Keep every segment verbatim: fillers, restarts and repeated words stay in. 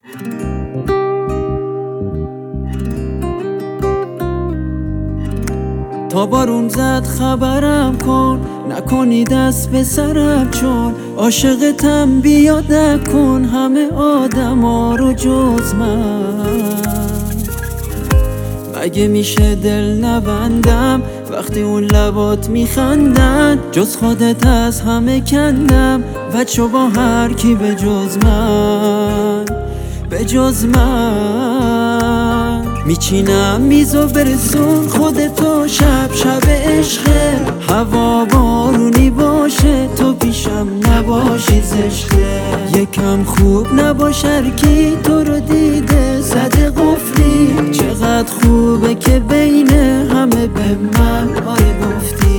تا بارون زد خبرم کن، نکنی دست به سرم، چون عاشقتم بیا نکن همه آدما رو جز من. مگه میشه دل نبندم وقتی اون لبات میخندن؟ جز خودت از همه کندم بچه با هر کی به جز من، به جز من. میچینم میزو برسون خودتو، شب شب عشقه، هوا بارونی باشه تو پیشم نباشی زشته. یکم خوب نباشه کی تو رو دیده زده قفلی، چقدر خوبه که بین همه به من آره گفتی.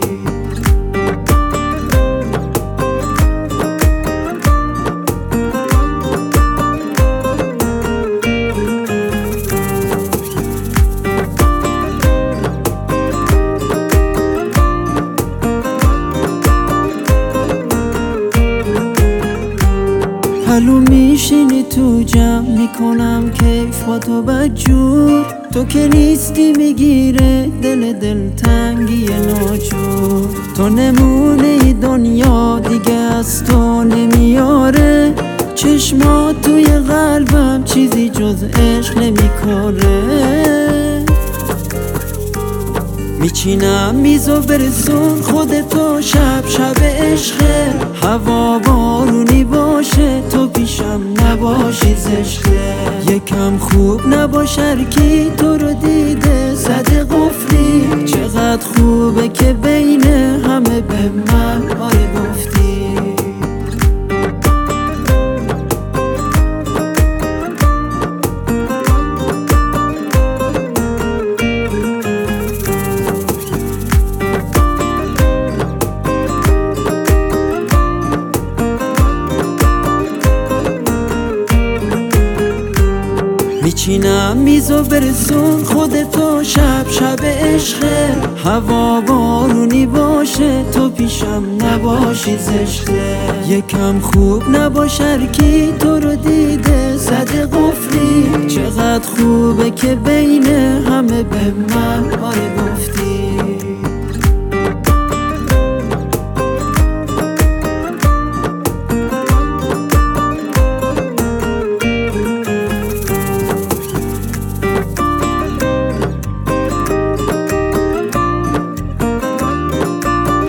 حلو میشینی تو جمع میکنم کیف با تو بدجور، تو که نیستی میگیره دل دل تنگی ناجور. تو نمونه ای دنیا دیگه از تو نمیاره، چشمات توی قلبم چیزی جز عشق نمیکاره. میچینم میزو برسون خودتو، شب شب عشقه، هوا بارونی باشه تو پیشم نباشی زشته. یکم خوب نباشه کی تو رو دیده زده قفلی، چقدر خوبه که بین همه به من آره گفتی. میچینم میزو برسون خودتو، شب شب عشقه، هوا بارونی باشه تو پیشم نباشی زشته. یکم خوب نباشه کی تو رو دیده زده قفلی، چقدر خوبه که بین همه به من آره گفتی.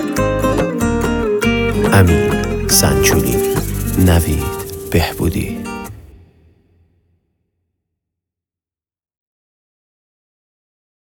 امین سنچولی، نوید بهبودی.